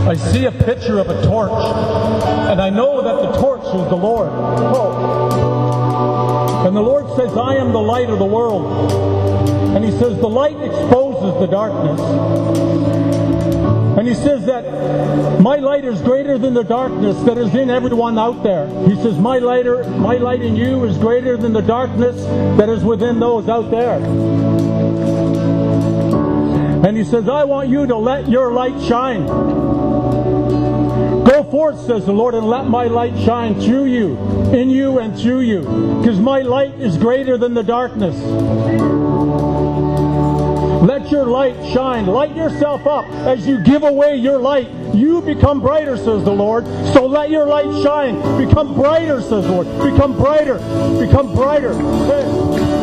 I see a picture of a torch, and I know that the torch is the Lord. And the Lord says, I am the light of the world. And He says, the light exposes the darkness. And He says that my light is greater than the darkness that is in everyone out there. He says, my light in you is greater than the darkness that is within those out there. And He says, I want you to let your light shine. Go forth, says the Lord, and let my light shine through you, in you and through you. Because my light is greater than the darkness. Let your light shine. Light yourself up. As you give away your light, you become brighter, says the Lord. So let your light shine. Become brighter, says the Lord. Become brighter. Become brighter. Hey.